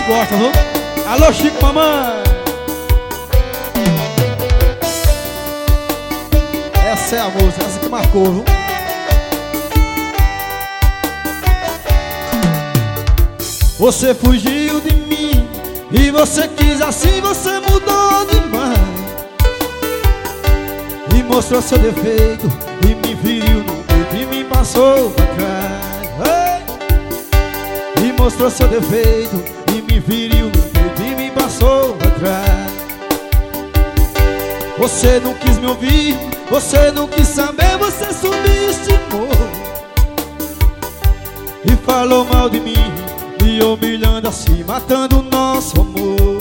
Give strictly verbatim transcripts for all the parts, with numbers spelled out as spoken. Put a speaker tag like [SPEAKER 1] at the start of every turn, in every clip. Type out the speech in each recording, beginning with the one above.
[SPEAKER 1] gostam, viu? Alô, Chico, mamãe. Essa é a música, essa que marcou, viu? Você fugiu de mim e você quis assim, você mudou demais. E mostrou seu defeito e me feriu no peito e me passou pra trás. Ei! E mostrou seu defeito e me feriu no peito e me passou pra trás. Você não quis me ouvir, você não quis saber, você subestimou e falou mal de mim, me humilhando assim, matando o nosso amor.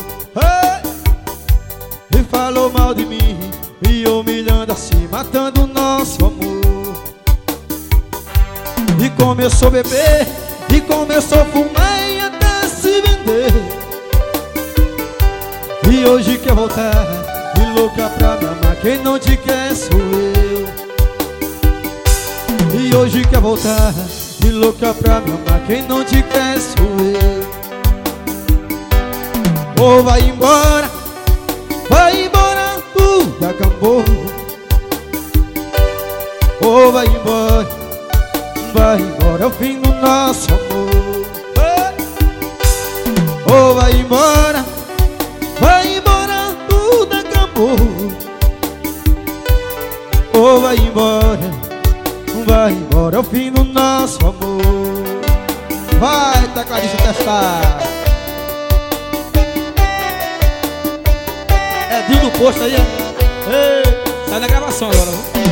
[SPEAKER 1] Hey! E falou mal de mim, me humilhando assim, matando o nosso amor. E começou a beber, e começou a fumar e até se vender. E hoje quer voltar, e louca pra me amar, quem não te quer sou eu. E hoje quer voltar, e louca pra me amar, quem não te quer sou eu. Ou vai embora, vai embora, tudo acabou. Ou vai embora, vai embora, é o fim do nosso amor. Ou vai embora, vai embora, tudo acabou. Ou vai embora, vai embora, é o fim do nosso amor. Vai, tecladista testar. É Dil do Posto aí, é? Ei, sai da gravação agora, viu?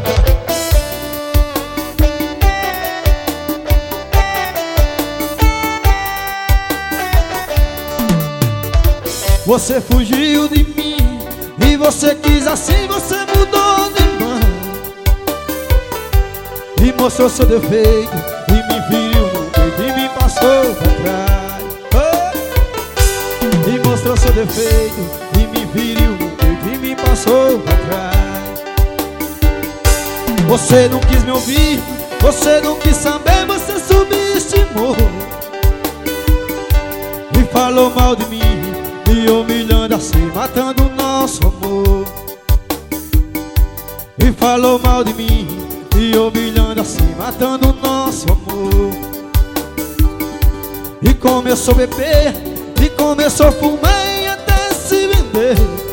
[SPEAKER 1] Você fugiu de mim e você quis assim, você mudou demais. E mostrou seu defeito e me feriu no peito e me passou pra trás. Oh! E mostrou seu defeito e me feriu no peito e me passou pra trás. Você não quis me ouvir, você não quis saber, você subestimou e falou mal de mim, me humilhando assim, matando o nosso amor. E falou mal de mim, me humilhando assim, matando o nosso amor. E começou a beber, e começou a fumar e até se vender.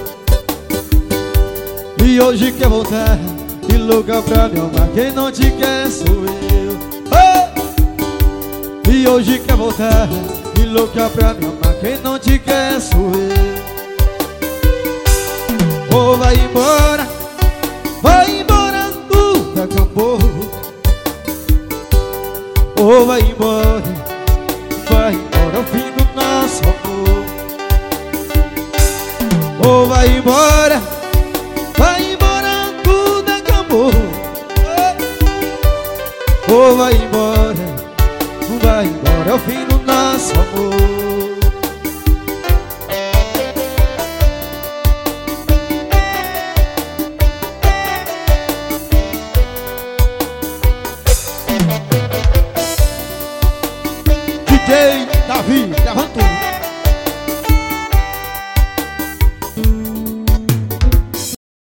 [SPEAKER 1] E hoje quer voltar, e louca pra me amar, quem não te quer sou eu. Oh! E hoje quer voltar, e louca pra me amar, quem não te quer sou eu. Ou vai embora, vai embora, tudo acabou. Ou vai embora, vai embora, é o fim do nosso amor. Ou vai embora, vai embora, tudo acabou. Ou vai embora, vai embora, é o fim do nosso amor. D J Davi.